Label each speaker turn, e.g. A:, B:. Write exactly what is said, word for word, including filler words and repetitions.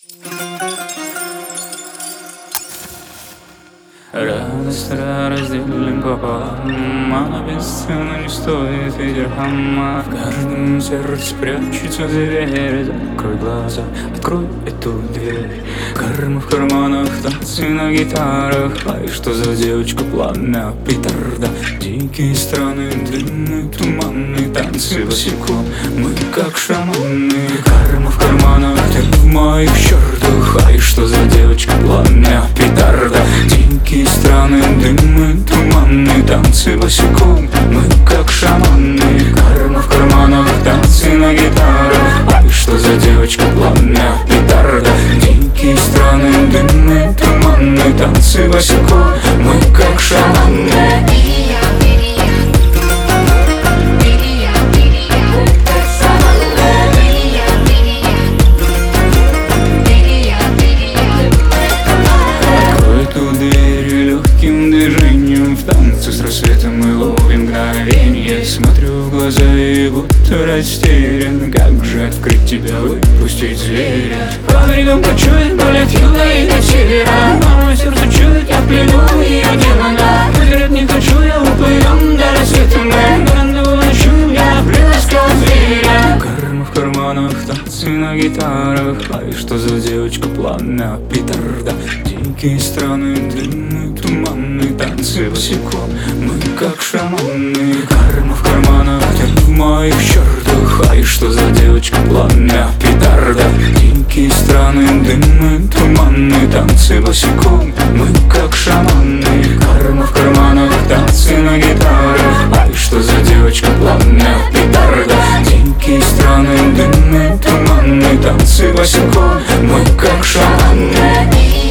A: Радость разделим пополам, она бесценна, не стоит и дирхама. В каждом сердце прячется зверь. Закрой глаза, открой эту дверь. Карма в карманах, танцы на гитарах. Ай, что за девочка, пламя петарда. Дикие страны, длинные туманные танцы босиком. Мы как шаманы. Карма в карманах, ты в моих чертах. Ай, что за девочка, пламя петарда. Дикие страны, дымы, туманные танцы босиком. Мы как шаманы. Карма в карманах, танцы на гитарах. Ай, что за девочка, пламя петарда. Дикие страны, дымы, туманные танцы босиком. Мы как шаманы. С рассветом мы ловим мгновенье. Смотрю в глаза и будто растерян. Как же открыть тебя, выпустить зверя? По берегам кочует, болят юга и до севера. Но мое сердце чует, я в плену ее демона. Выиграть не хочу, я уплывем до рассвета. Мы рандеву ночуем, я приласкал зверя. Карма в карманах, танцы на гитарах. Ай, что за девочка, пламя петарда. Дикие страны, дымы, туманные танцы босиком. Мы как шаманы. Карма в карманах, ты в моих чертах. Ай, что за девочка, пламя петарда. Дикие страны, дымы, туманные танцы босиком. Мы как шаманы. Карма в карманах, танцы на гитарах. Ай, что за девочка, пламя петарда. Дикие страны, дымы, туманные танцы босиком. Мы как шаманы.